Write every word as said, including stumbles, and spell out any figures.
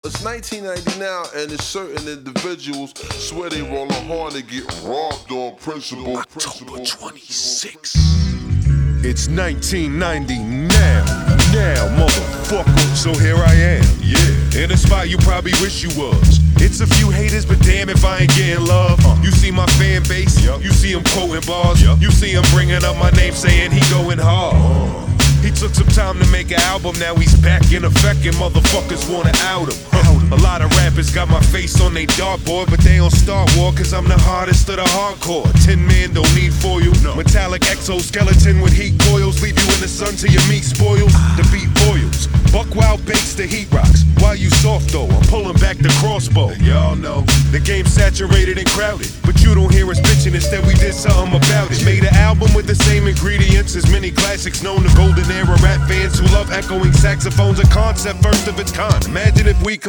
It's nineteen ninety now, and it's certain individuals swear they rollin' hard to get robbed on principle. October twenty-sixth. It's nineteen ninety now, now, motherfucker. So here I am, yeah, in a spot you probably wish you was. It's a few haters, but damn if I ain't getting love. Uh, you see my fan base, yep. You see him quoting bars, yep. You see him bringing up my name, saying he going hard. Uh. He took some time to make an album, now he's back in effect, and motherfuckers wanna out him. Huh. A lot of rappers got my face on they dartboard, but they on Star Wars, cause I'm the hardest of the hardcore. Tin man don't need for you. No. Metallic exoskeleton with heat coils, leave you in the sun till your meat spoils. The beat boils, buck wild bakes the heat rocks. While you soft though, I'm pulling back the crossbow. Y'all know, the game's saturated and crowded, but you don't hear us bitching, instead we did something about it. Made an album with the same ingredients as many classics known to golden era rap fans who love echoing saxophones, a concept first of its kind. Imagine if we could